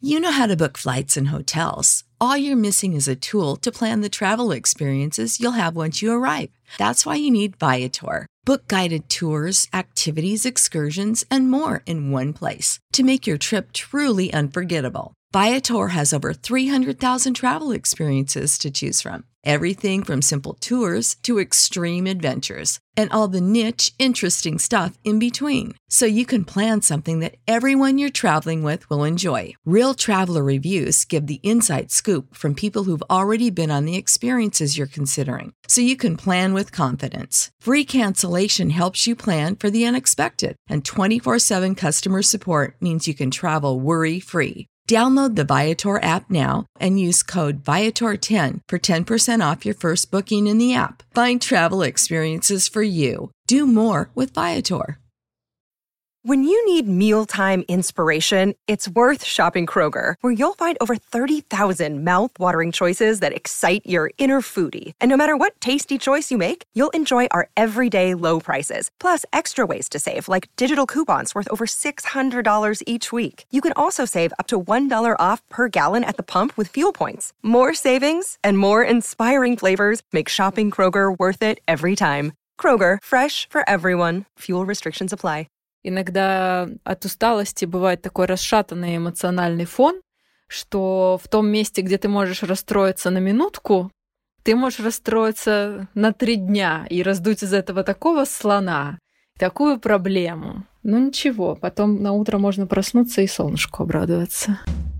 You know how to book flights and hotels. All you're missing is a tool to plan the travel experiences you'll have once you arrive. That's why you need Viator. Book guided tours, activities, excursions, and more in one place to make your trip truly unforgettable. Viator has over 300,000 travel experiences to choose from. Everything from simple tours to extreme adventures and all the niche, interesting stuff in between. So you can plan something that everyone you're traveling with will enjoy. Real traveler reviews give the inside scoop from people who've already been on the experiences you're considering. So you can plan with confidence. Free cancellation helps you plan for the unexpected. And 24/7 customer support means you can travel worry-free. Download the Viator app now and use code Viator10 for 10% off your first booking in the app. Find travel experiences for you. Do more with Viator. When you need mealtime inspiration, it's worth shopping Kroger, where you'll find over 30,000 mouth-watering choices that excite your inner foodie. And no matter what tasty choice you make, you'll enjoy our everyday low prices, plus extra ways to save, like digital coupons worth over $600 each week. You can also save up to $1 off per gallon at the pump with fuel points. More savings and more inspiring flavors make shopping Kroger worth it every time. Kroger, fresh for everyone. Fuel restrictions apply. Иногда от усталости бывает такой расшатанный эмоциональный фон, что в том месте, где ты можешь расстроиться на минутку, ты можешь расстроиться на 3 дня и раздуть из этого такого слона, такую проблему. Ну ничего, потом на утро можно проснуться и солнышку обрадоваться.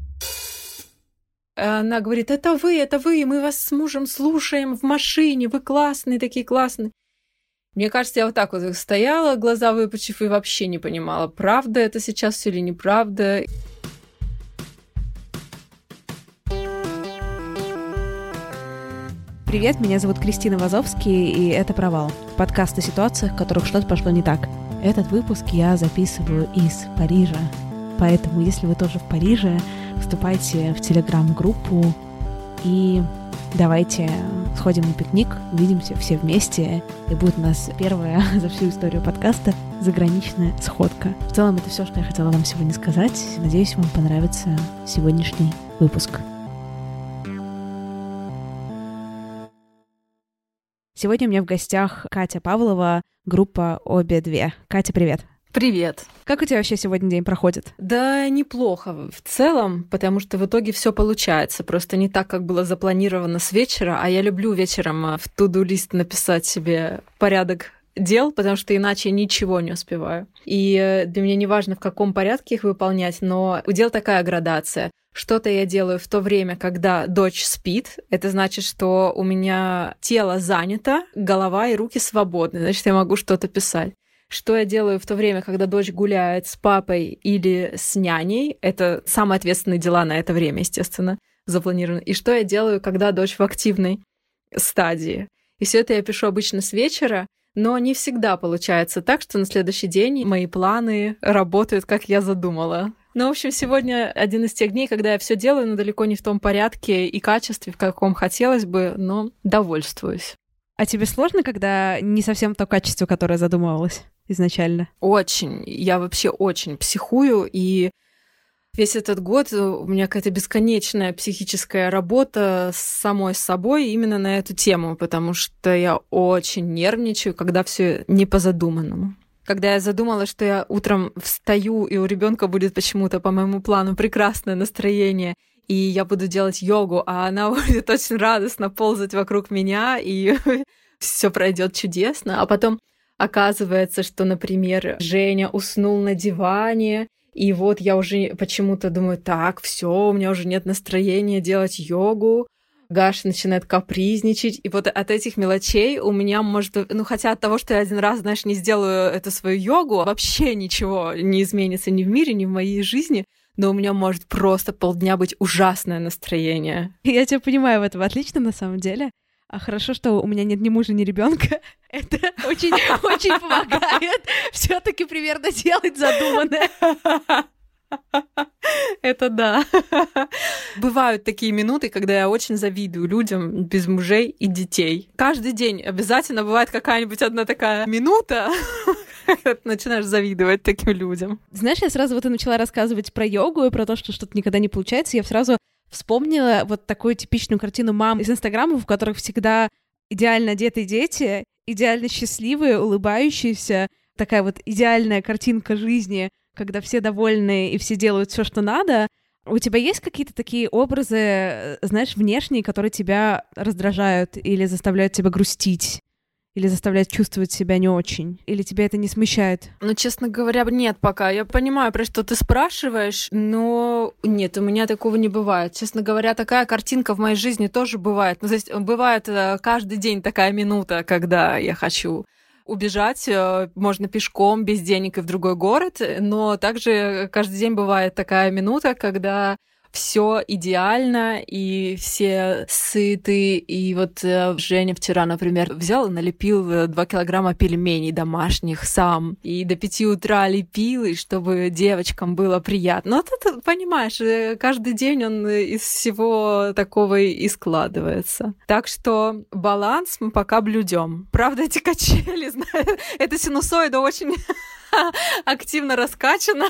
Она говорит: это вы, мы вас с мужем слушаем в машине, вы классные, такие классные. Мне кажется, я вот так вот стояла, глаза выпучив, и вообще не понимала, правда это сейчас всё или неправда. Привет, меня зовут Кристина Вазовский, и это «Провал» — подкаст о ситуациях, в которых что-то пошло не так. Этот выпуск я записываю из Парижа, поэтому если вы тоже в Париже, вступайте в телеграм-группу и давайте сходим на пикник, увидимся все вместе, и будет у нас первая за всю историю подкаста заграничная сходка. В целом это все, что я хотела вам сегодня сказать. Надеюсь, вам понравится сегодняшний выпуск. Сегодня у меня в гостях Катя Павлова, группа «Обе две». Катя, привет. Привет. Как у тебя вообще сегодня день проходит? Да, неплохо в целом, потому что в итоге все получается. Просто не так, как было запланировано с вечера, а я люблю вечером в to-do-лист написать себе порядок дел, потому что иначе ничего не успеваю. И для меня не важно, в каком порядке их выполнять, но у дел такая градация. Что-то я делаю в то время, когда дочь спит. Это значит, что у меня тело занято, голова и руки свободны. Значит, я могу что-то писать. Что я делаю в то время, когда дочь гуляет с папой или с няней? Это самые ответственные дела на это время, естественно, запланированы. И что я делаю, когда дочь в активной стадии? И все это я пишу обычно с вечера, но не всегда получается так, что на следующий день мои планы работают, как я задумала. Ну, в общем, сегодня один из тех дней, когда я все делаю, но далеко не в том порядке и качестве, в каком хотелось бы, но довольствуюсь. А тебе сложно, когда не совсем то качество, которое задумывалось изначально? Очень. Я вообще очень психую, и весь этот год у меня какая-то бесконечная психическая работа с самой собой именно на эту тему, потому что я очень нервничаю, когда все не по задуманному. Когда я задумала, что я утром встаю, и у ребенка будет почему-то по моему плану прекрасное настроение, и я буду делать йогу, а она будет очень радостно ползать вокруг меня, и все пройдет чудесно. А потом оказывается, что, например, Женя уснул на диване, и вот я уже почему-то думаю: так, все, у меня уже нет настроения делать йогу. Гаша начинает капризничать, и вот от этих мелочей у меня может... Ну, хотя от того, что я один раз, знаешь, не сделаю эту свою йогу, вообще ничего не изменится ни в мире, ни в моей жизни, но у меня может просто полдня быть ужасное настроение. Я тебя понимаю в этом отлично, на самом деле. А хорошо, что у меня нет ни мужа, ни ребенка. Это очень помогает все-таки примерно делать задуманное. Это да. Бывают такие минуты, когда я очень завидую людям без мужей и детей. Каждый день обязательно бывает какая-нибудь одна такая минута, Ты начинаешь завидовать таким людям. Знаешь, я сразу вот и начала рассказывать про йогу и про то, что что-то никогда не получается. Я сразу вспомнила вот такую типичную картину мам из Инстаграма, в которых всегда идеально одетые дети, идеально счастливые, улыбающиеся, такая вот идеальная картинка жизни, когда все довольны и все делают все, что надо. У тебя есть какие-то такие образы, знаешь, внешние, которые тебя раздражают или заставляют тебя грустить? Или заставляют чувствовать себя не очень? Или тебя это не смущает? Ну, честно говоря, нет пока. Я понимаю, про что ты спрашиваешь, но нет, у меня такого не бывает. Честно говоря, такая картинка в моей жизни тоже бывает. Ну, то есть бывает каждый день такая минута, когда я хочу убежать, можно пешком, без денег и в другой город, но также каждый день бывает такая минута, когда все идеально, и все сыты. И вот Женя вчера, например, взял и налепил 2 килограмма пельменей домашних сам. И до 5 утра лепил, и чтобы девочкам было приятно. Ну, ты понимаешь, каждый день он из всего такого и складывается. Так что баланс мы пока блюдем. Правда, эти качели, знаю, эта синусоида очень активно раскачана.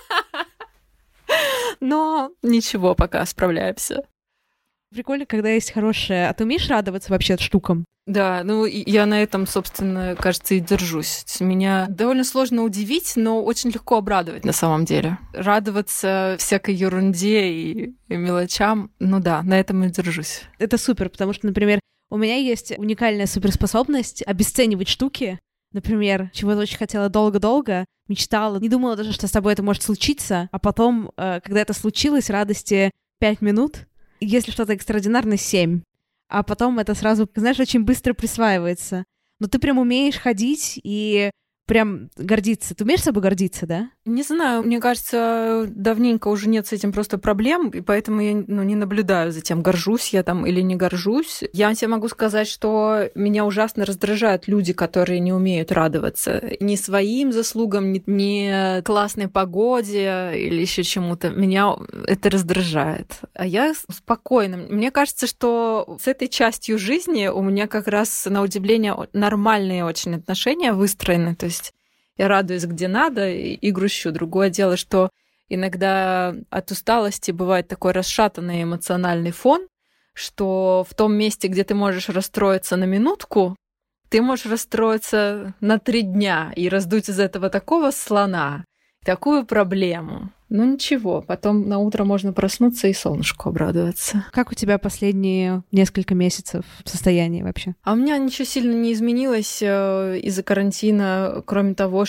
Но ничего, пока справляемся. Прикольно, когда есть хорошее. А ты умеешь радоваться вообще штукам? Да, ну я на этом, собственно, кажется, и держусь. Меня довольно сложно удивить, но очень легко обрадовать на самом деле. Радоваться всякой ерунде и мелочам, ну да, на этом и держусь. Это супер, потому что, например, у меня есть уникальная суперспособность обесценивать штуки. Например, чего-то очень хотела долго-долго, мечтала, не думала даже, что с тобой это может случиться, а потом, когда это случилось, радости 5 минут, если что-то экстраординарное, 7. А потом это сразу, знаешь, очень быстро присваивается. Но ты прям умеешь ходить и прям гордиться. Ты умеешь собой гордиться, да? Не знаю, мне кажется, давненько уже нет с этим просто проблем, и поэтому я не наблюдаю за тем, горжусь я там или не горжусь. Я тебе могу сказать, что меня ужасно раздражают люди, которые не умеют радоваться ни своим заслугам, ни классной погоде или еще чему-то. Меня это раздражает. А я спокойна. Мне кажется, что с этой частью жизни у меня как раз, на удивление, нормальные очень отношения выстроены. То есть я радуюсь где надо и грущу. Другое дело, что иногда от усталости бывает такой расшатанный эмоциональный фон, что в том месте, где ты можешь расстроиться на минутку, ты можешь расстроиться на 3 дня и раздуть из этого такого слона, такую проблему. Ну ничего, потом на утро можно проснуться и солнышку обрадоваться. Как у тебя последние несколько месяцев состояние вообще? А у меня ничего сильно не изменилось из-за карантина, кроме того,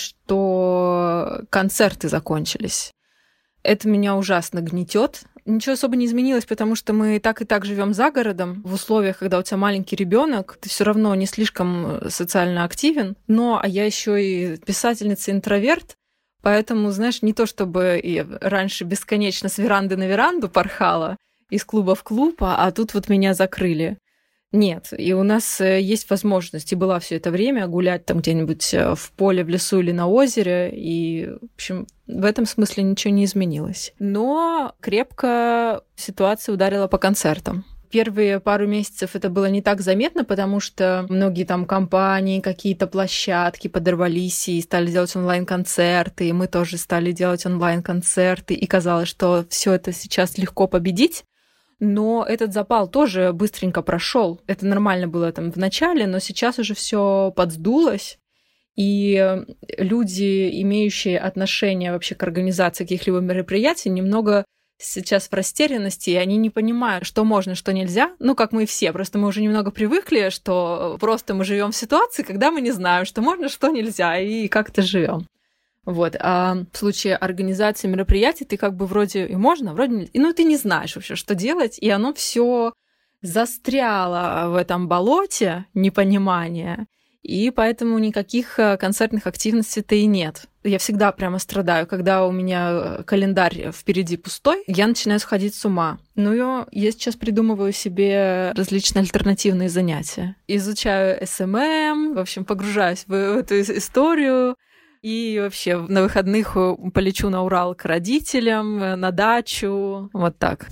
что концерты закончились. Это меня ужасно гнетет. Ничего особо не изменилось, потому что мы и так живем за городом. В условиях, когда у тебя маленький ребенок, ты все равно не слишком социально активен. Но а я еще и писательница-интроверт. Поэтому, знаешь, не то чтобы и раньше бесконечно с веранды на веранду порхала, из клуба в клуб, а тут вот меня закрыли. Нет, и у нас есть возможность, и была все это время, гулять там где-нибудь в поле, в лесу или на озере, и, в общем, в этом смысле ничего не изменилось. Но крепко ситуация ударила по концертам. Первые пару месяцев это было не так заметно, потому что многие там компании, какие-то площадки подорвались и стали делать онлайн-концерты, и мы тоже стали делать онлайн-концерты, и казалось, что все это сейчас легко победить. Но этот запал тоже быстренько прошел. Это нормально было там в начале, но сейчас уже все подсдулось. И люди, имеющие отношение вообще к организации каких-либо мероприятий, немного сейчас в растерянности, и они не понимают, что можно, что нельзя. Ну, как мы и все, просто мы уже немного привыкли, что просто мы живем в ситуации, когда мы не знаем, что можно, что нельзя, и как-то живем. Вот. А в случае организации мероприятий ты как бы вроде и можно, вроде нельзя. Ну, ты не знаешь вообще, что делать, и оно все застряло в этом болоте непонимания, и поэтому никаких концертных активностей-то и нет. Я всегда прямо страдаю, когда у меня календарь впереди пустой, я начинаю сходить с ума. Ну, я сейчас придумываю себе различные альтернативные занятия. Изучаю СММ, в общем, погружаюсь в эту историю, и вообще на выходных полечу на Урал к родителям, на дачу, вот так.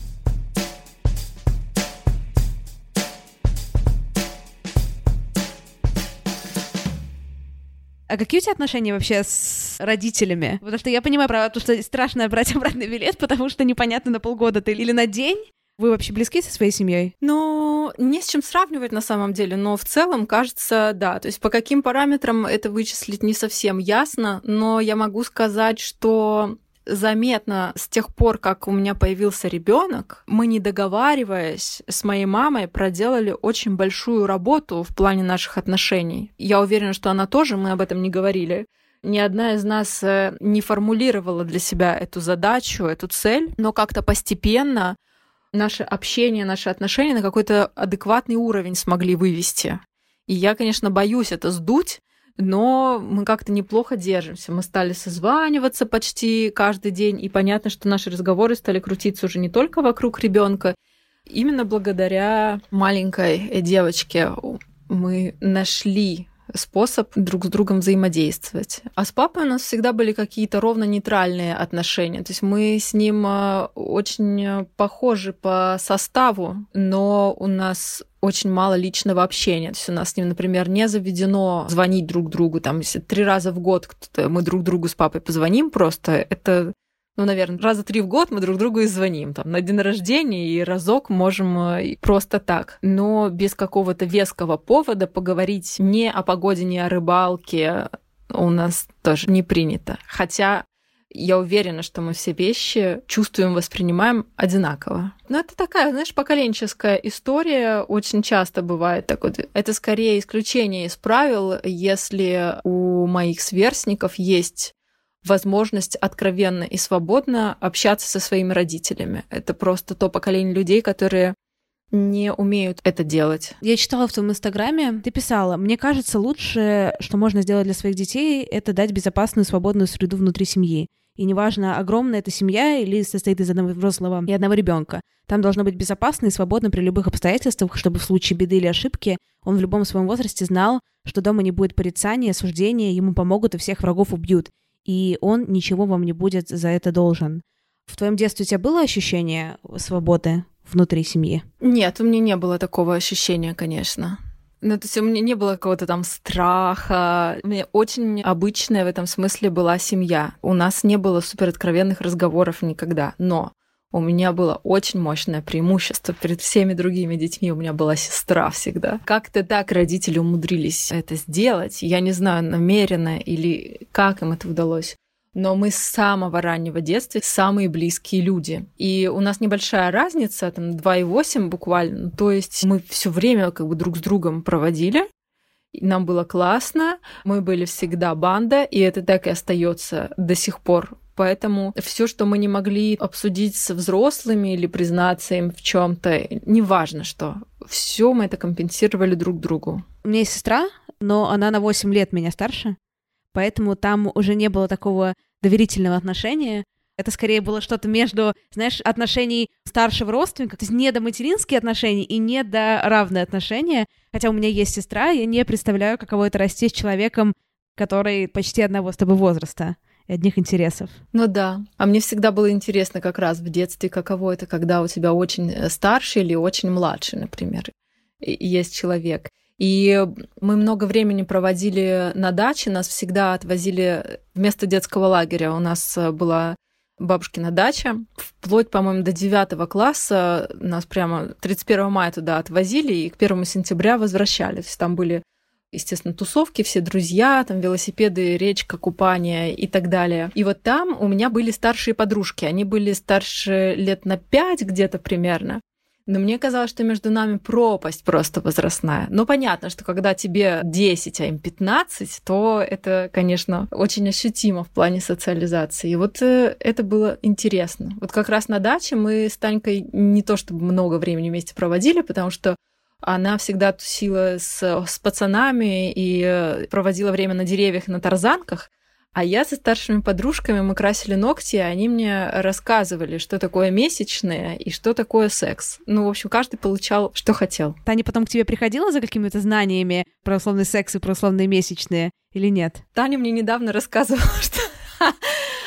А какие у тебя отношения вообще с родителями? Потому что я понимаю про то, что страшно брать обратный билет, потому что непонятно, на полгода ты или на день. Вы вообще близки со своей семьей? Ну, не с чем сравнивать на самом деле, но в целом, кажется, да. То есть по каким параметрам это вычислить не совсем ясно, но я могу сказать, что заметно с тех пор, как у меня появился ребенок, мы, не договариваясь с моей мамой, проделали очень большую работу в плане наших отношений. Я уверена, что она тоже, мы об этом не говорили. Ни одна из нас не формулировала для себя эту задачу, эту цель, но как-то постепенно наше общение, наши отношения на какой-то адекватный уровень смогли вывести. И я, конечно, боюсь это сдуть, но мы как-то неплохо держимся. Мы стали созваниваться почти каждый день, и понятно, что наши разговоры стали крутиться уже не только вокруг ребенка. Именно благодаря маленькой девочке мы нашли способ друг с другом взаимодействовать. А с папой у нас всегда были какие-то ровно нейтральные отношения. То есть мы с ним очень похожи по составу, но у нас очень мало личного общения. То есть у нас с ним, например, не заведено звонить друг другу. Там, если 3 раза в год мы друг другу с папой позвоним просто, это... Ну, наверное, раза 3 в год мы друг другу и звоним. Там, на день рождения и разок можем просто так. Но без какого-то веского повода поговорить ни о погоде, ни о рыбалке у нас тоже не принято. Хотя я уверена, что мы все вещи чувствуем, воспринимаем одинаково. Но это такая, знаешь, поколенческая история. Очень часто бывает так вот. Это скорее исключение из правил, если у моих сверстников есть возможность откровенно и свободно общаться со своими родителями. Это просто то поколение людей, которые не умеют это делать. Я читала в твоем инстаграме, ты писала: «Мне кажется, лучшее, что можно сделать для своих детей, это дать безопасную, свободную среду внутри семьи. И неважно, огромная это семья или состоит из одного взрослого и одного ребенка. Там должно быть безопасно и свободно при любых обстоятельствах, чтобы в случае беды или ошибки он в любом своем возрасте знал, что дома не будет порицания, осуждения, ему помогут и всех врагов убьют. И он ничего вам не будет за это должен». В твоем детстве у тебя было ощущение свободы внутри семьи? Нет, у меня не было такого ощущения, конечно. Ну, то есть у меня не было какого-то там страха. У меня очень обычная в этом смысле была семья. У нас не было супероткровенных разговоров никогда. Но у меня было очень мощное преимущество перед всеми другими детьми. У меня была сестра всегда. Как-то так родители умудрились это сделать. Я не знаю, намеренно или как им это удалось. Но мы с самого раннего детства самые близкие люди. И у нас небольшая разница, там 2,8 буквально. То есть мы все время как бы друг с другом проводили. Нам было классно, мы были всегда банда, и это так и остается до сих пор. Поэтому все, что мы не могли обсудить со взрослыми или признаться им в чем-то, неважно что, все мы это компенсировали друг другу. У меня есть сестра, но она на 8 лет меня старше, поэтому там уже не было такого доверительного отношения. Это скорее было что-то между, знаешь, отношений старшего родственника, то есть не до материнские отношения и не до равные отношения. Хотя у меня есть сестра, я не представляю, каково это расти с человеком, который почти одного с тобой возраста и одних интересов. Ну да. А мне всегда было интересно как раз в детстве, каково это, когда у тебя очень старший или очень младший, например, есть человек. И мы много времени проводили на даче, нас всегда отвозили вместо детского лагеря. У нас была бабушкина дача. Вплоть, по-моему, до 9 класса нас прямо 31 мая туда отвозили и к 1 сентября возвращали. То есть там были, естественно, тусовки, все друзья, там велосипеды, речка, купание и так далее. И вот там у меня были старшие подружки. Они были старше лет на 5 где-то примерно. Но мне казалось, что между нами пропасть просто возрастная. Но понятно, что когда тебе 10, а им 15, то это, конечно, очень ощутимо в плане социализации. И вот это было интересно. Вот как раз на даче мы с Танькой не то чтобы много времени вместе проводили, потому что она всегда тусила с пацанами и проводила время на деревьях, на тарзанках. А я со старшими подружками, мы красили ногти, и они мне рассказывали, что такое месячные и что такое секс. Ну, в общем, каждый получал, что хотел. Таня потом к тебе приходила за какими-то знаниями про условный секс и про условные месячные или нет? Таня мне недавно рассказывала, что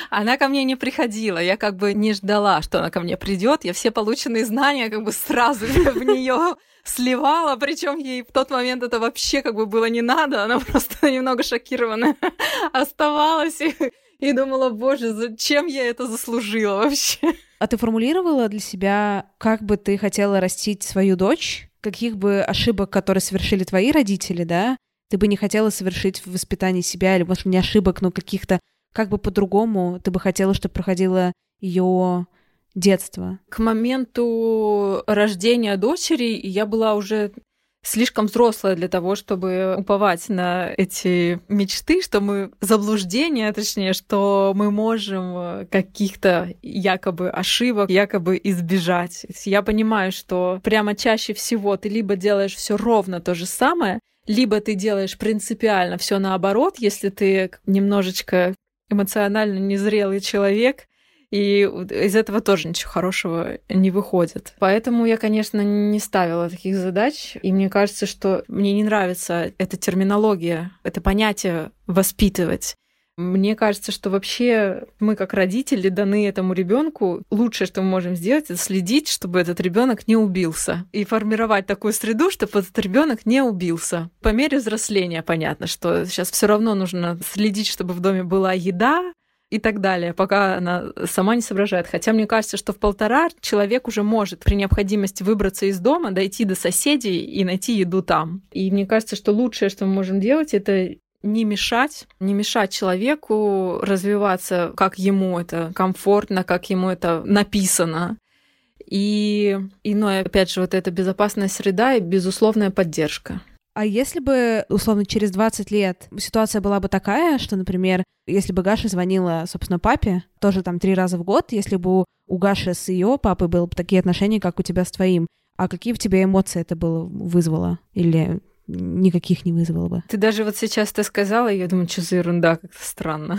Она ко мне не приходила, я как бы не ждала, что она ко мне придет. Я все полученные знания как бы сразу в нее сливала, причем ей в тот момент это вообще как бы было не надо, она просто немного шокированная оставалась и думала, боже, зачем я это заслужила вообще? А ты формулировала для себя, как бы ты хотела растить свою дочь? Каких бы ошибок, которые совершили твои родители, да, ты бы не хотела совершить в воспитании себя, или, может, не ошибок, но каких-то, как бы по-другому ты бы хотела, чтобы проходило ее детство? К моменту рождения дочери я была уже слишком взрослая для того, чтобы уповать на эти мечты, что мы заблуждения, точнее, что мы можем каких-то якобы ошибок якобы избежать. Я понимаю, что прямо чаще всего ты либо делаешь все ровно то же самое, либо ты делаешь принципиально все наоборот, если ты немножечко эмоционально незрелый человек, и из этого тоже ничего хорошего не выходит. Поэтому я, конечно, не ставила таких задач. И мне кажется, что мне не нравится эта терминология, это понятие «воспитывать». Мне кажется, что вообще мы, как родители, даны этому ребенку. Лучшее, что мы можем сделать, это следить, чтобы этот ребенок не убился. И формировать такую среду, чтобы этот ребенок не убился. По мере взросления понятно, что сейчас все равно нужно следить, чтобы в доме была еда, и так далее, пока она сама не соображает. Хотя мне кажется, что в 1,5 человек уже может при необходимости выбраться из дома, дойти до соседей и найти еду там. И мне кажется, что лучшее, что мы можем делать, это не мешать человеку развиваться, как ему это комфортно, как ему это написано. И опять же, вот эта безопасная среда и безусловная поддержка. А если бы, условно, через 20 лет ситуация была бы такая, что, например, если бы Гаша звонила, собственно, папе, тоже там 3 раза в год, если бы у Гаши с ее папой были бы такие отношения, как у тебя с твоим, а какие в тебе эмоции это было вызвало? Или никаких не вызвало бы? Ты даже вот сейчас это сказала, и я думаю, что за ерунда, как-то странно.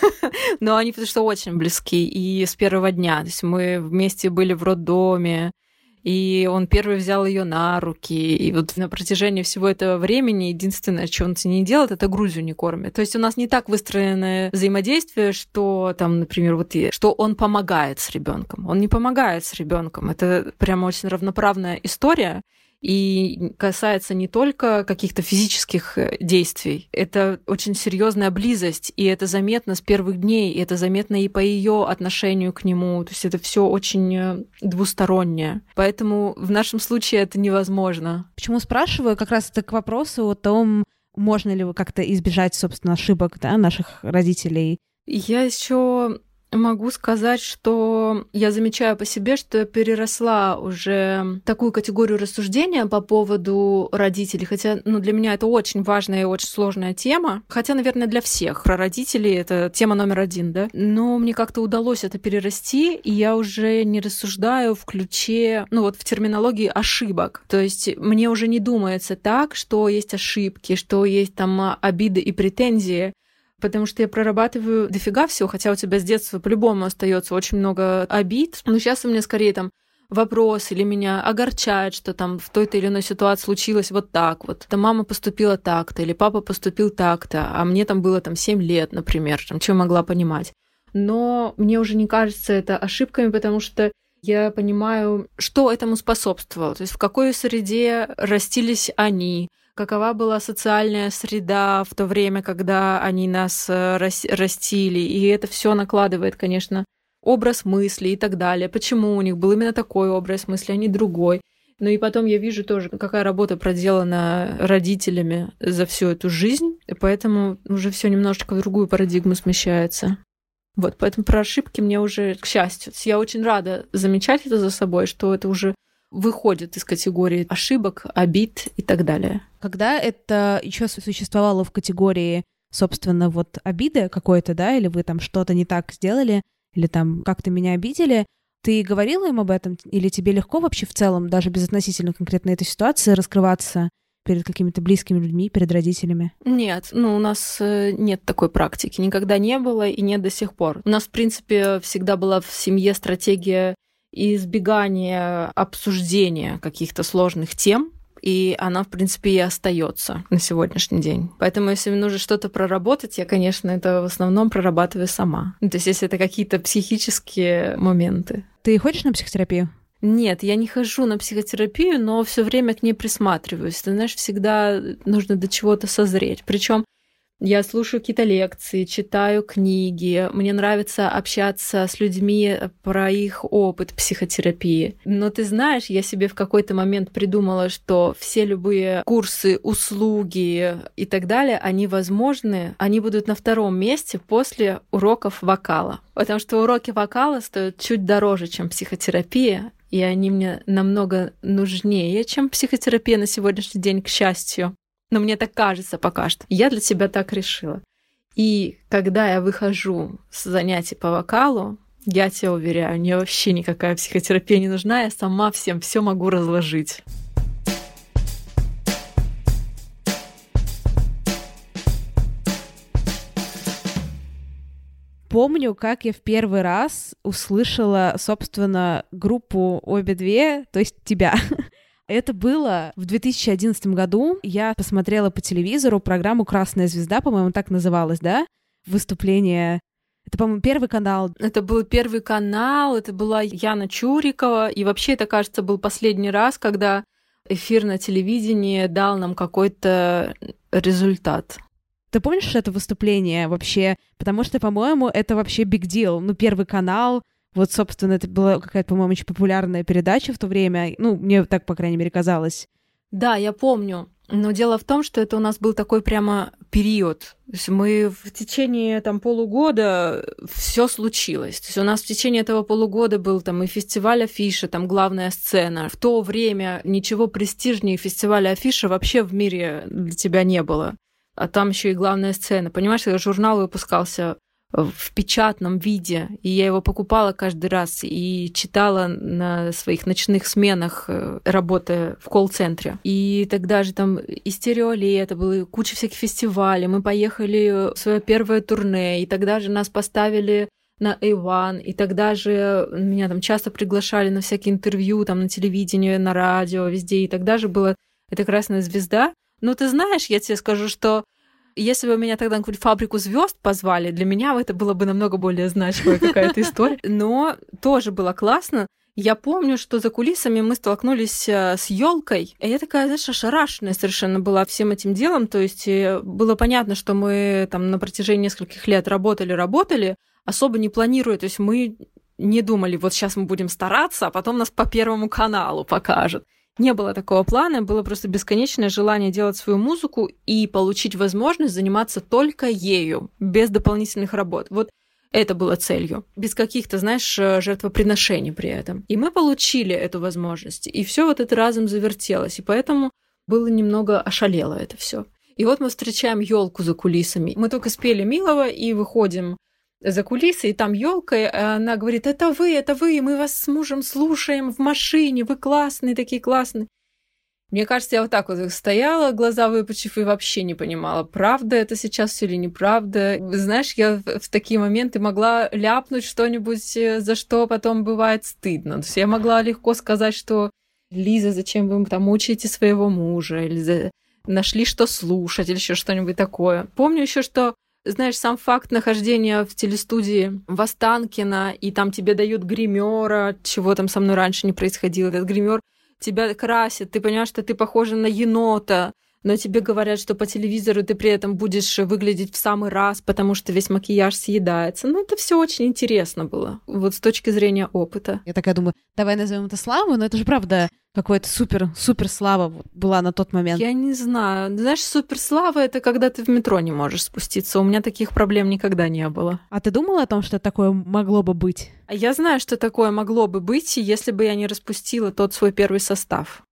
Но они потому что очень близки, и с первого дня. То есть мы вместе были в роддоме, и он первый взял ее на руки. И вот на протяжении всего этого времени единственное, что он с ней не делает, это грудью не кормит. То есть у нас не так выстроено взаимодействие, что там, например, что он помогает с ребенком. Он не помогает с ребенком. Это прямо очень равноправная история. И касается не только каких-то физических действий. Это очень серьезная близость, и это заметно с первых дней, и это заметно и по ее отношению к нему. То есть это все очень двустороннее. Поэтому в нашем случае это невозможно. Почему спрашиваю? Как раз это к вопросу о том, можно ли как-то избежать, собственно, ошибок, да, наших родителей. Я еще могу сказать, что я замечаю по себе, что я переросла уже такую категорию рассуждения по поводу родителей, хотя для меня это очень важная и очень сложная тема, хотя, наверное, для всех. Про родителей это тема номер 1, да? Но мне как-то удалось это перерасти, и я уже не рассуждаю в ключе, в терминологии ошибок. То есть мне уже не думается так, что есть ошибки, что есть там обиды и претензии, потому что я прорабатываю дофига всего, хотя у тебя с детства по-любому остается очень много обид. Но сейчас у меня скорее там вопрос или меня огорчает, что там в той-то или иной ситуации случилось вот так вот. Там мама поступила так-то или папа поступил так-то, а мне там было 7 лет, например, что я могла понимать. Но мне уже не кажется это ошибками, потому что я понимаю, что этому способствовало, то есть в какой среде растились они, какова была социальная среда в то время, когда они нас растили. И это все накладывает, конечно, образ мысли и так далее. Почему у них был именно такой образ мысли, а не другой. Ну и потом я вижу тоже, какая работа проделана родителями за всю эту жизнь. И поэтому уже все немножечко в другую парадигму смещается. Вот, поэтому про ошибки мне уже, к счастью, я очень рада замечать это за собой, что это уже выходит из категории ошибок, обид и так далее. Когда это еще существовало в категории, собственно, обиды какой-то, да, или вы там что-то не так сделали, или там как-то меня обидели, ты говорила им об этом? Или тебе легко вообще в целом, даже безотносительно конкретно этой ситуации, раскрываться перед какими-то близкими людьми, перед родителями? Нет, у нас нет такой практики. Никогда не было и нет до сих пор. У нас, в принципе, всегда была в семье стратегия избегания обсуждения каких-то сложных тем. и она, в принципе, и остается на сегодняшний день. Поэтому, если мне нужно что-то проработать, я, конечно, это в основном прорабатываю сама. То есть, если это какие-то психические моменты. Ты ходишь на психотерапию? Нет, я не хожу на психотерапию, но все время к ней присматриваюсь. Ты знаешь, всегда нужно до чего-то созреть. Причем я слушаю какие-то лекции, читаю книги. Мне нравится общаться с людьми про их опыт психотерапии. Но ты знаешь, я себе в какой-то момент придумала, что все любые курсы, услуги и так далее, они возможны, они будут на втором месте после уроков вокала. Потому что уроки вокала стоят чуть дороже, чем психотерапия, и они мне намного нужнее, чем психотерапия на сегодняшний день, к счастью. Но мне так кажется пока что. Я для себя так решила. И когда я выхожу с занятий по вокалу, я тебя уверяю, мне вообще никакая психотерапия не нужна, я сама всем все могу разложить. Помню, как я в первый раз услышала, собственно, группу «Обе две», то есть тебя. Это было в 2011 году. Я посмотрела по телевизору программу «Красная звезда», по-моему, так называлась, да? Выступление. Это, по-моему, Первый канал. Это был Первый канал, это была Яна Чурикова. И вообще, это, кажется, был последний раз, когда эфир на телевидении дал нам какой-то результат. Ты помнишь это выступление вообще? Потому что, по-моему, это вообще big deal. Ну, Первый канал. Вот, собственно, это была какая-то, по-моему, очень популярная передача в то время. Ну, мне так, по крайней мере, казалось. Да, я помню. Но дело в том, что это у нас был такой прямо период. То есть мы в течение полугода все случилось. То есть у нас в течение этого полугода был и фестиваль Афиша, главная сцена. В то время ничего престижнее фестиваля Афиша вообще в мире для тебя не было. А там еще и главная сцена. Понимаешь, журнал выпускался в печатном виде, и я его покупала каждый раз и читала на своих ночных сменах, работая в колл-центре. И тогда же и стереолето было, куча всяких фестивалей. Мы поехали в свое первое турне, и тогда же нас поставили на A1, и тогда же меня часто приглашали на всякие интервью, на телевидении, на радио, везде, и тогда же была эта «Красная звезда». Но ты знаешь, я тебе скажу, что если бы меня тогда на какую-то «Фабрику звезд позвали, для меня это было бы намного более значимая какая-то история. Но тоже было классно. Я помню, что за кулисами мы столкнулись с елкой, и я такая, знаешь, ошарашенная совершенно была всем этим делом. То есть было понятно, что мы на протяжении нескольких лет работали, особо не планируя. То есть мы не думали, вот сейчас мы будем стараться, а потом нас по Первому каналу покажут. Не было такого плана, было просто бесконечное желание делать свою музыку и получить возможность заниматься только ею, без дополнительных работ. Вот это было целью, без каких-то, знаешь, жертвоприношений при этом. И мы получили эту возможность, и все вот это разом завертелось, и поэтому было немного ошалело это все. И вот мы встречаем елку за кулисами. Мы только спели «Милого» и выходим за кулисы, и там елка, и она говорит: это вы, мы вас с мужем слушаем в машине, вы классные, такие классные. Мне кажется, я вот так вот стояла, глаза выпучив, и вообще не понимала, правда это сейчас все или неправда. Знаешь, я в такие моменты могла ляпнуть что-нибудь, за что потом бывает стыдно. То есть я могла легко сказать, что «Лиза, зачем вы мучаете своего мужа?» или «Нашли, что слушать», или еще что-нибудь такое. Помню еще, что знаешь, сам факт нахождения в телестудии в Останкино, и там тебе дают гримера, чего там со мной раньше не происходило. Этот гример тебя красит, ты понимаешь, что ты похожа на енота, но тебе говорят, что по телевизору ты при этом будешь выглядеть в самый раз, потому что весь макияж съедается. Ну, это все очень интересно было, вот с точки зрения опыта. Я такая думаю, давай назовем это славу, но это же правда какая-то супер слава была на тот момент. Я не знаю. Знаешь, суперслава — это когда ты в метро не можешь спуститься. У меня таких проблем никогда не было. А ты думала о том, что такое могло бы быть? Я знаю, что такое могло бы быть, если бы я не распустила тот свой первый состав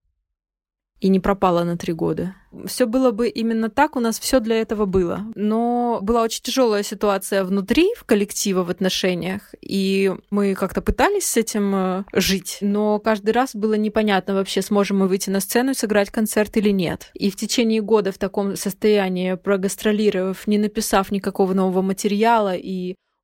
и не пропала на 3 года. Все было бы именно так, у нас все для этого было. Но была очень тяжелая ситуация внутри, в коллективе, в отношениях, и мы как-то пытались с этим жить, но каждый раз было непонятно вообще, сможем мы выйти на сцену и сыграть концерт или нет. И в течение года в таком состоянии, прогастролировав, не написав никакого нового материала и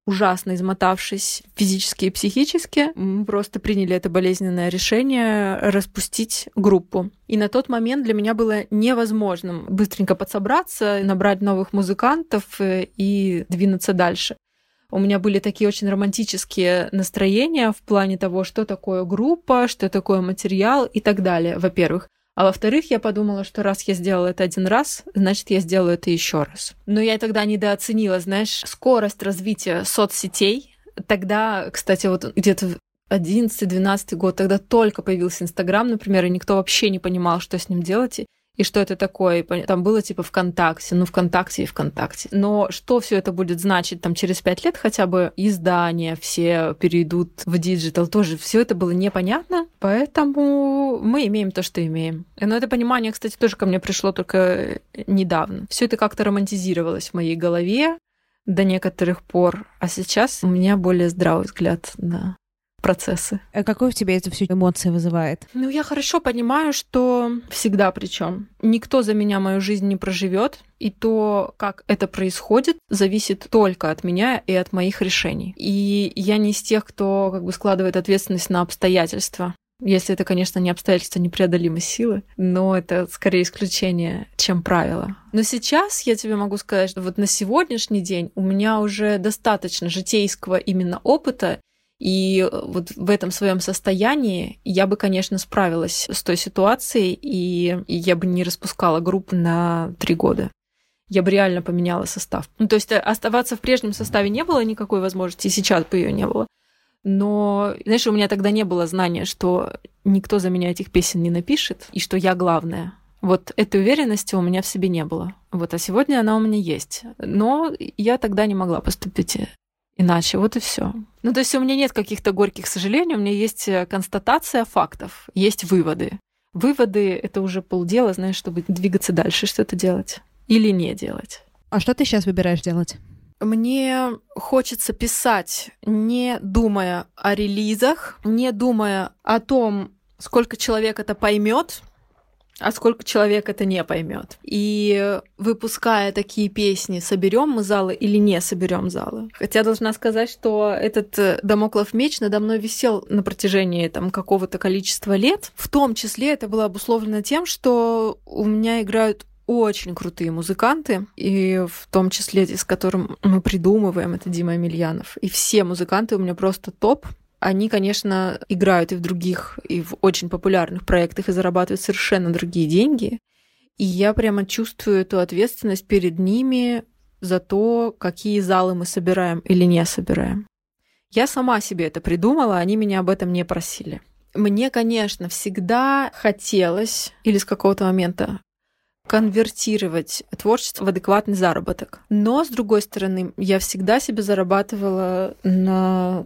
ужасно измотавшись физически и психически, мы просто приняли это болезненное решение распустить группу. И на тот момент для меня было невозможным быстренько подсобраться, набрать новых музыкантов и двинуться дальше. У меня были такие очень романтические настроения в плане того, что такое группа, что такое материал и так далее, во-первых. А во-вторых, я подумала, что раз я сделала это один раз, значит, я сделаю это еще раз. Но я тогда недооценила, знаешь, скорость развития соцсетей. Тогда, кстати, вот где-то 11-12 год, тогда только появился Инстаграм, например, и никто вообще не понимал, что с ним делать и что это такое. Там было типа ВКонтакте, ВКонтакте и ВКонтакте. Но что все это будет значить там через 5 лет хотя бы? Издания все перейдут в диджитал, тоже все это было непонятно, поэтому мы имеем то, что имеем. Но это понимание, кстати, тоже ко мне пришло только недавно. Все это как-то романтизировалось в моей голове до некоторых пор, а сейчас у меня более здравый взгляд на процессы. А какой в тебе это все эмоции вызывает? Ну, я хорошо понимаю, что всегда причем никто за меня мою жизнь не проживет, и то, как это происходит, зависит только от меня и от моих решений. И я не из тех, кто как бы складывает ответственность на обстоятельства. Если это, конечно, не обстоятельства непреодолимой силы, но это скорее исключение, чем правило. Но сейчас я тебе могу сказать, что вот на сегодняшний день у меня уже достаточно житейского именно опыта, и вот в этом своем состоянии я бы, конечно, справилась с той ситуацией, и я бы не распускала группу на 3 года. Я бы реально поменяла состав. Ну, то есть оставаться в прежнем составе не было никакой возможности, и сейчас бы ее не было. Но, знаешь, у меня тогда не было знания, что никто за меня этих песен не напишет, и что я главная. Вот этой уверенности у меня в себе не было. Вот, а сегодня она у меня есть. Но я тогда не могла поступить иначе, вот и все. Ну, то есть у меня нет каких-то горьких сожалений, у меня есть констатация фактов, есть выводы. Выводы — это уже полдела, знаешь, чтобы двигаться дальше, что-то делать или не делать. А что ты сейчас выбираешь делать? Мне хочется писать, не думая о релизах, не думая о том, сколько человек это поймет, а сколько человек это не поймет. И выпуская такие песни, соберем мы залы или не соберем залы. Хотя должна сказать, что этот дамоклов меч надо мной висел на протяжении там какого-то количества лет. В том числе это было обусловлено тем, что у меня играют очень крутые музыканты, и в том числе с которым мы придумываем, это Дима Емельянов. И все музыканты у меня просто топ. Они, конечно, играют и в других, и в очень популярных проектах, и зарабатывают совершенно другие деньги. И я прямо чувствую эту ответственность перед ними за то, какие залы мы собираем или не собираем. Я сама себе это придумала, они меня об этом не просили. Мне, конечно, всегда хотелось, или с какого-то момента, конвертировать творчество в адекватный заработок. Но, с другой стороны, я всегда себе зарабатывала на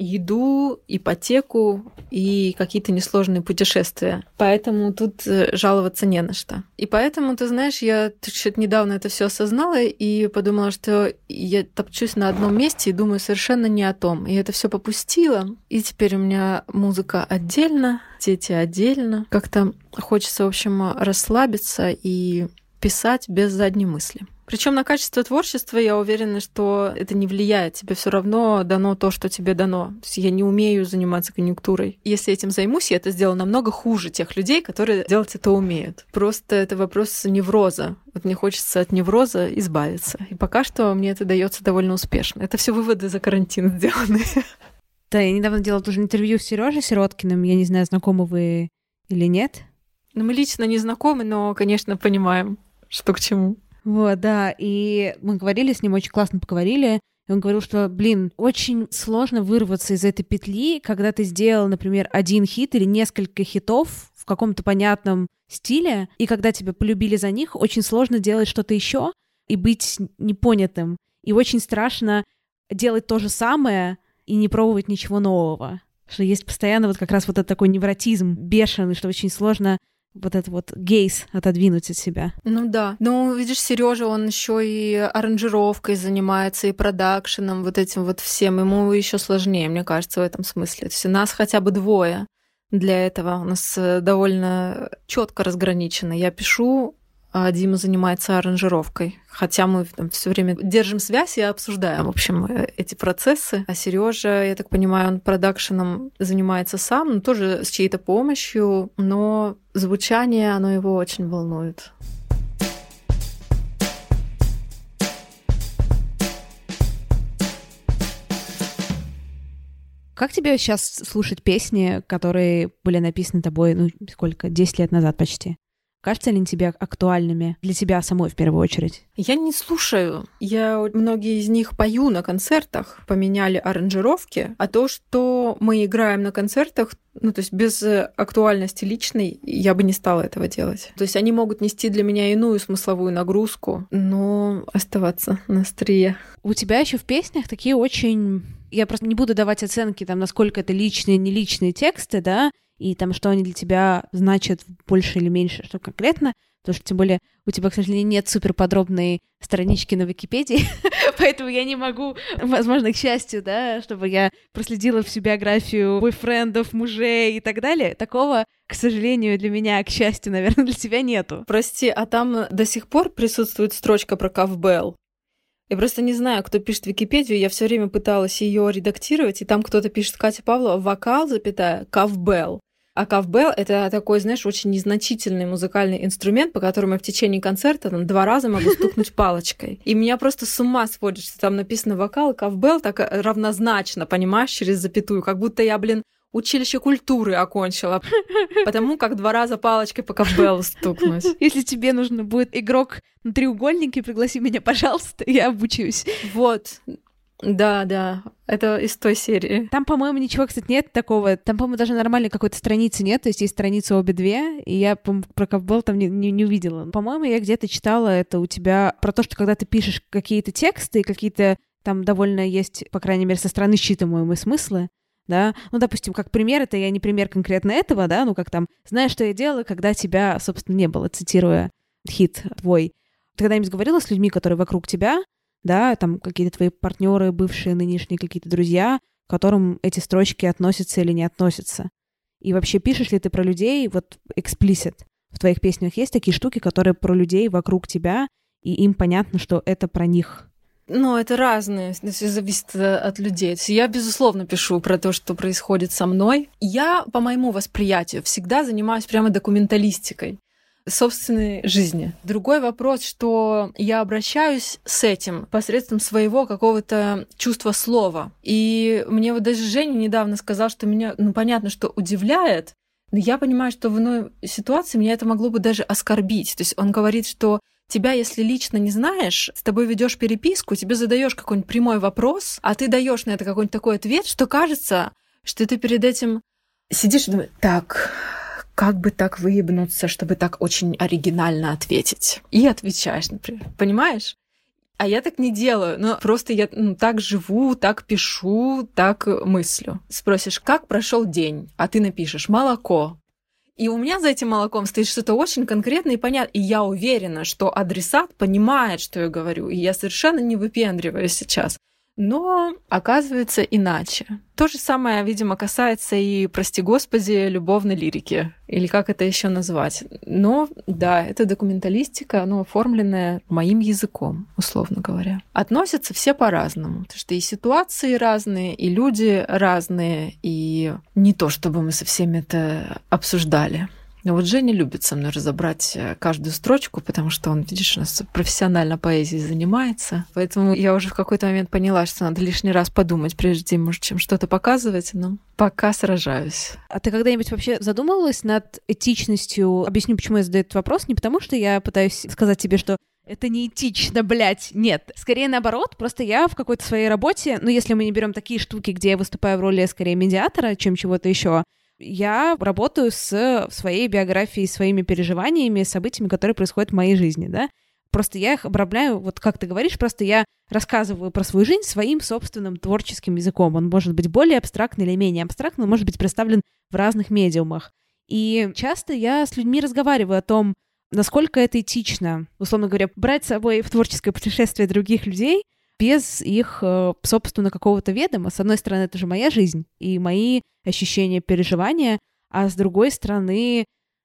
еду, ипотеку и какие-то несложные путешествия. Поэтому тут жаловаться не на что. И поэтому, ты знаешь, я чуть недавно это все осознала и подумала, что я топчусь на одном месте и думаю совершенно не о том. И это все попустила. И теперь у меня музыка отдельно, дети отдельно. Как-то хочется, в общем, расслабиться и писать без задней мысли. Причем на качество творчества я уверена, что это не влияет. Тебе все равно дано то, что тебе дано. То есть я не умею заниматься конъюнктурой. Если этим займусь, я это сделаю намного хуже тех людей, которые делать это умеют. Просто это вопрос невроза. Вот мне хочется от невроза избавиться. И пока что мне это дается довольно успешно. Это все выводы за карантин сделаны. Да, я недавно делала тоже интервью с Сережей Сироткиным. Я не знаю, знакомы вы или нет. Ну, мы лично не знакомы, но, конечно, понимаем, что к чему. Вот, да, и мы говорили с ним, очень классно поговорили, и он говорил, что, очень сложно вырваться из этой петли, когда ты сделал, например, один хит или несколько хитов в каком-то понятном стиле, и когда тебя полюбили за них, очень сложно делать что-то еще и быть непонятым. И очень страшно делать то же самое и не пробовать ничего нового. Что есть постоянно вот как раз вот этот такой невротизм бешеный, что очень сложно вот этот вот гейз отодвинуть от себя. Ну да. Ну, видишь, Сережа, он еще и аранжировкой занимается, и продакшеном, вот этим вот всем. Ему еще сложнее, мне кажется, в этом смысле. То есть у нас хотя бы двое для этого. У нас довольно четко разграничено. Я пишу, а Дима занимается аранжировкой. Хотя мы там все время держим связь и обсуждаем, в общем, эти процессы. А Сережа, я так понимаю, он продакшеном занимается сам, тоже с чьей-то помощью, но звучание, оно его очень волнует. Как тебе сейчас слушать песни, которые были написаны тобой, 10 лет назад почти? Кажется ли они тебе актуальными для тебя самой в первую очередь? Я не слушаю. Я многие из них пою на концертах, поменяли аранжировки, а то, что мы играем на концертах, то есть без актуальности личной, я бы не стала этого делать. То есть они могут нести для меня иную смысловую нагрузку, но оставаться на острие. У тебя еще в песнях такие очень... Я просто не буду давать оценки, насколько это личные, не личные тексты, да, и что они для тебя значат больше или меньше, что конкретно, потому что, тем более, у тебя, к сожалению, нет суперподробной странички на Википедии, поэтому я не могу, возможно, к счастью, да, чтобы я проследила всю биографию бойфрендов, мужей и так далее. Такого, к сожалению, для меня, к счастью, наверное, для тебя нету. Прости, а там до сих пор присутствует строчка про Кавбелл? Я просто не знаю, кто пишет Википедию, я все время пыталась ее редактировать, и там кто-то пишет Катя Павлова, вокал, Кавбелл. А Кавбелл — это такой, знаешь, очень незначительный музыкальный инструмент, по которому я в течение концерта 2 раза могу стукнуть палочкой. И меня просто с ума сводит, что там написано вокал, и Кавбелл так равнозначно, понимаешь, через запятую, как будто я, училище культуры окончила, потому как 2 раза палочкой по Кавбеллу стукнуть. Если тебе нужно будет игрок на треугольнике, пригласи меня, пожалуйста, я обучусь. Вот. Да, это из той серии. Там, по-моему, ничего, кстати, нет такого. Там, по-моему, даже нормальной какой-то страницы нет, то есть есть страницы обе две, и я про Кавбелл там не увидела. По-моему, я где-то читала это у тебя про то, что когда ты пишешь какие-то тексты, какие-то там довольно есть, по крайней мере, со стороны считываемые смыслы, да, допустим, как пример, это я не пример конкретно этого, да, как там, знаешь, что я делала, когда тебя, собственно, не было, цитируя хит твой. Ты когда-нибудь говорила с людьми, которые вокруг тебя, да, там какие-то твои партнеры, бывшие, нынешние какие-то друзья, к которым эти строчки относятся или не относятся? И вообще пишешь ли ты про людей, explicit? В твоих песнях есть такие штуки, которые про людей вокруг тебя, и им понятно, что это про них? Это разное, все зависит от людей. Я, безусловно, пишу про то, что происходит со мной. Я, по моему восприятию, всегда занимаюсь прямо документалистикой собственной жизни. Другой вопрос, что я обращаюсь с этим посредством своего какого-то чувства слова. И мне даже Женя недавно сказал, что меня, понятно, что удивляет, но я понимаю, что в иной ситуации меня это могло бы даже оскорбить. То есть он говорит, что тебя, если лично не знаешь, с тобой ведешь переписку, тебе задаешь какой-нибудь прямой вопрос, а ты даешь на это какой-нибудь такой ответ, что кажется, что ты перед этим сидишь и думаешь, так, как бы так выебнуться, чтобы так очень оригинально ответить. И отвечаешь, например. Понимаешь? А я так не делаю. Просто я так живу, так пишу, так мыслю. Спросишь, как прошел день? А ты напишешь молоко. И у меня за этим молоком стоит что-то очень конкретное и понятное. И я уверена, что адресат понимает, что я говорю. И я совершенно не выпендриваюсь сейчас. Но оказывается иначе. То же самое, видимо, касается и, прости господи, любовной лирики. Или как это еще назвать. Но да, это документалистика, оформленная моим языком, условно говоря. Относятся все по-разному. Потому что и ситуации разные, и люди разные, и не то, чтобы мы со всеми это обсуждали. Но Женя любит со мной разобрать каждую строчку, потому что он, видишь, у нас профессионально поэзией занимается. Поэтому я уже в какой-то момент поняла, что надо лишний раз подумать, прежде чем что-то показывать. Но пока сражаюсь. А ты когда-нибудь вообще задумывалась над этичностью? Объясню, почему я задаю этот вопрос. Не потому, что я пытаюсь сказать тебе, что это неэтично, блядь. Нет. Скорее наоборот. Просто я в какой-то своей работе, если мы не берем такие штуки, где я выступаю в роли скорее медиатора, чем чего-то еще, я работаю с своей биографией, своими переживаниями, событиями, которые происходят в моей жизни, да. Просто я их обрабляю, как ты говоришь, просто я рассказываю про свою жизнь своим собственным творческим языком. Он может быть более абстрактный или менее абстрактный, он может быть представлен в разных медиумах. И часто я с людьми разговариваю о том, насколько это этично, условно говоря, брать с собой в творческое путешествие других людей без их, собственно, какого-то ведома. С одной стороны, это же моя жизнь и мои ощущения, переживания, а с другой стороны,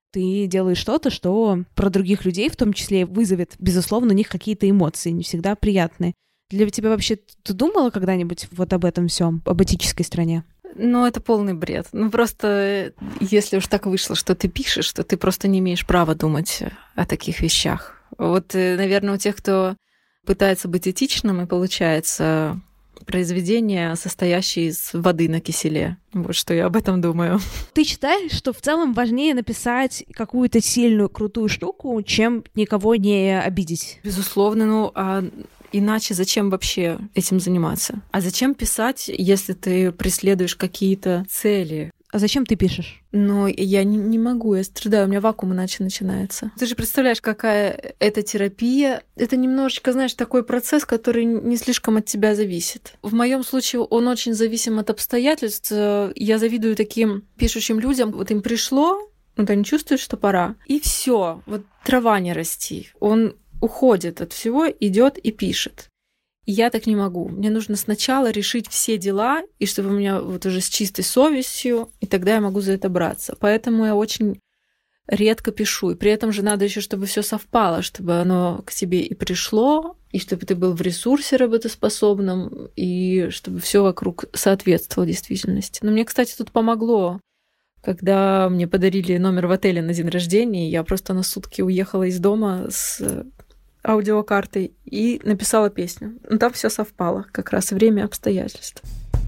Ты делаешь что-то, что про других людей в том числе вызовет, безусловно, у них какие-то эмоции, не всегда приятные. Для тебя вообще, ты думала когда-нибудь вот об этом всем, об этической стороне? Ну, это полный бред. Ну, просто если уж так вышло, что ты пишешь, что ты просто не имеешь права думать о таких вещах. Вот, наверное, у тех, кто пытается быть этичным, и получается произведение, состоящее из воды на киселе. Вот что я об этом думаю. Ты считаешь, что в целом важнее написать какую-то сильную, крутую штуку, чем никого не обидеть? Безусловно, ну, а иначе зачем вообще этим заниматься? А зачем писать, если ты преследуешь какие-то цели? А зачем ты пишешь? Но я не могу, я страдаю, у меня вакуум иначе начинается. Ты же представляешь, какая это терапия. Это немножечко, знаешь, такой процесс, который не слишком от тебя зависит. В моем случае он очень зависим от обстоятельств. Я завидую таким пишущим людям. Вот им пришло, вот они чувствуют, что пора. И все, вот трава не расти. Он уходит от всего, идет и пишет. Я так не могу. Мне нужно сначала решить все дела, и чтобы у меня вот уже с чистой совестью, и тогда я могу за это браться. Поэтому я очень редко пишу. И при этом же надо еще, чтобы все совпало, чтобы оно к тебе и пришло, и чтобы ты был в ресурсе работоспособном, и чтобы все вокруг соответствовало действительности. Но мне, кстати, тут помогло, когда мне подарили номер в отеле на день рождения, я просто на сутки уехала из дома с аудиокартой и написала песню. Но там все совпало, как раз время, обстоятельства.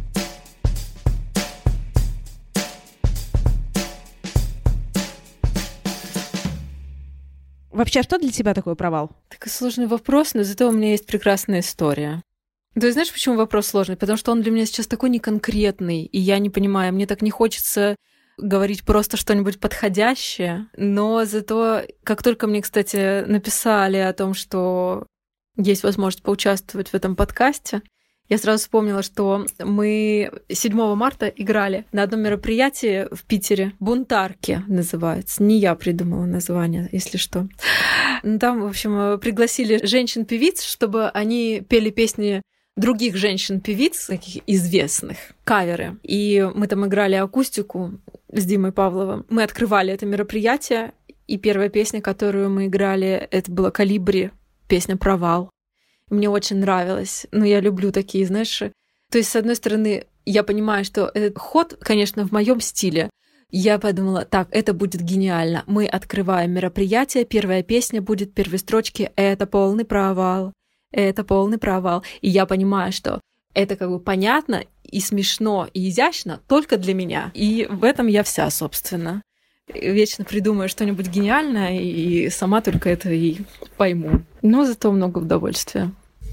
Вообще, что для тебя такой провал? Такой сложный вопрос, но зато у меня есть прекрасная история. Ты знаешь, почему вопрос сложный? Потому что он для меня сейчас такой неконкретный, и я не понимаю, мне так не хочется говорить просто что-нибудь подходящее, но зато, как только мне, кстати, написали о том, что есть возможность поучаствовать в этом подкасте, я сразу вспомнила, что мы 7 марта играли на одном мероприятии в Питере. «Бунтарки» называется. Не я придумала название, если что. Там, в общем, пригласили женщин-певиц, чтобы они пели песни других женщин-певиц, таких известных, каверы. И мы там играли акустику с Димой Павловым. Мы открывали это мероприятие, и первая песня, которую мы играли, это была «Колибри», песня «Провал». Мне очень нравилось. Ну, я люблю такие, знаешь... То есть, с одной стороны, я понимаю, что этот ход, конечно, в моем стиле. Я подумала, так, это будет гениально. Мы открываем мероприятие, первая песня будет в первой строчке «Это полный провал». Это полный провал. И я понимаю, что это как бы понятно и смешно, и изящно только для меня. И в этом я вся, собственно. Вечно придумаю что-нибудь гениальное, и сама только это и пойму. Но зато много удовольствия.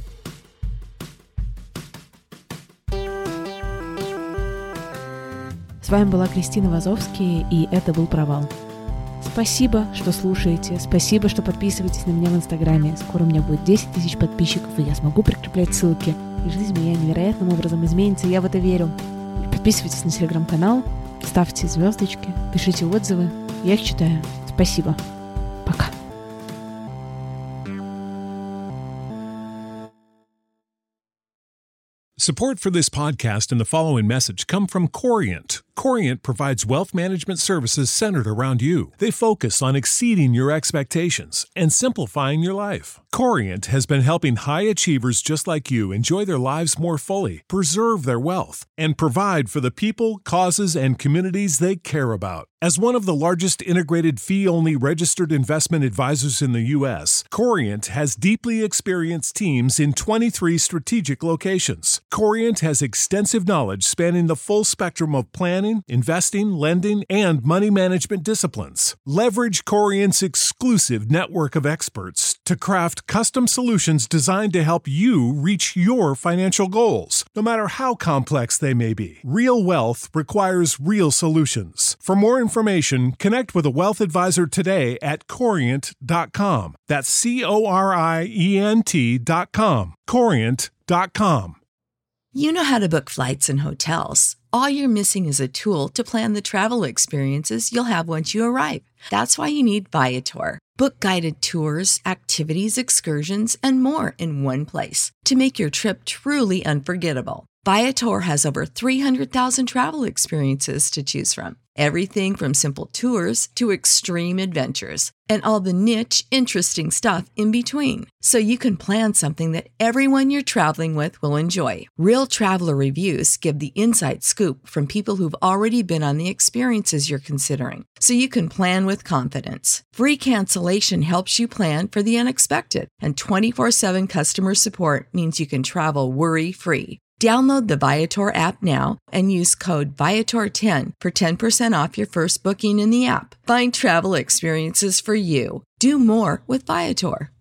С вами была Кристина Вазовский, и это был «Провал». Спасибо, что слушаете, спасибо, что подписываетесь на меня в Инстаграме. Скоро у меня будет 10 тысяч подписчиков, и я смогу прикреплять ссылки. И жизнь моя невероятным образом изменится, я в это верю. Подписывайтесь на Телеграм-канал, ставьте звездочки, пишите отзывы. Я их читаю. Спасибо. Пока. Support for this podcast and the following message come from Corient. Corient provides wealth management services centered around you. They focus on exceeding your expectations and simplifying your life. Corient has been helping high achievers just like you enjoy their lives more fully, preserve their wealth, and provide for the people, causes, and communities they care about. As one of the largest integrated fee-only registered investment advisors in the U.S., Corient has deeply experienced teams in 23 strategic locations. Corient has extensive knowledge spanning the full spectrum of planning, investing, lending, and money management disciplines. Leverage Corient's exclusive network of experts to craft custom solutions designed to help you reach your financial goals, no matter how complex they may be. Real wealth requires real solutions. For more information, connect with a wealth advisor today at Corient.com. That's Corient.com. Corient.com. You know how to book flights and hotels. All you're missing is a tool to plan the travel experiences you'll have once you arrive. That's why you need Viator. Book guided tours, activities, excursions, and more in one place to make your trip truly unforgettable. Viator has over 300,000 travel experiences to choose from. Everything from simple tours to extreme adventures and all the niche, interesting stuff in between. So you can plan something that everyone you're traveling with will enjoy. Real traveler reviews give the inside scoop from people who've already been on the experiences you're considering. So you can plan with confidence. Free cancellation helps you plan for the unexpected. And 24/7 customer support means you can travel worry-free. Download the Viator app now and use code Viator10 for 10% off your first booking in the app. Find travel experiences for you. Do more with Viator.